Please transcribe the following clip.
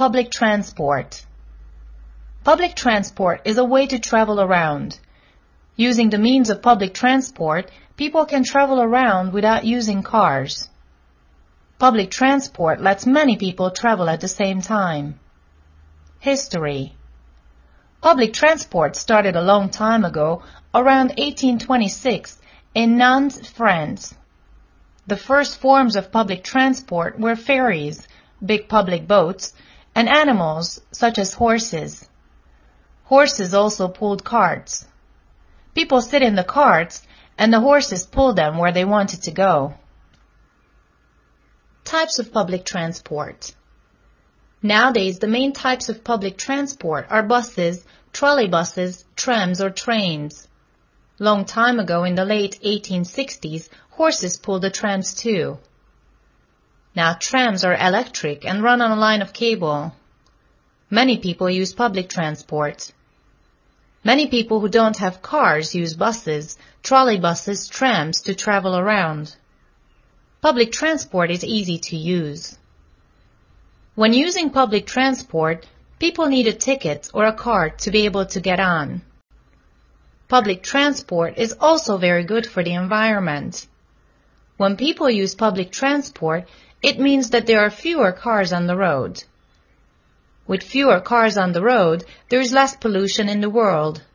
Public transport. Public transport is a way to travel around. Using the means of public transport, people can travel around without using cars. Public transport lets many people travel at the same time. History. Public transport started a long time ago, around 1826, in Nantes, France. The first forms of public transport were ferries, big public boats, and animals such as horses. Horses also pulled carts. People sit in the carts, and the horses pull them where they wanted to go. Types of public transport. Nowadays, the main types of public transport are buses, trolleybuses, trams, or trains. Long time ago, in the late 1860s, horses pulled the trams too. Now trams are electric and run on a line of cable. Many people use public transport. Many people who don't have cars use buses, trolleybuses, trams to travel around. Public transport is easy to use. When using public transport, people need a ticket or a card to be able to get on. Public transport is also very good for the environment. When people use public transport, it means that there are fewer cars on the road. With fewer cars on the road, there is less pollution in the world.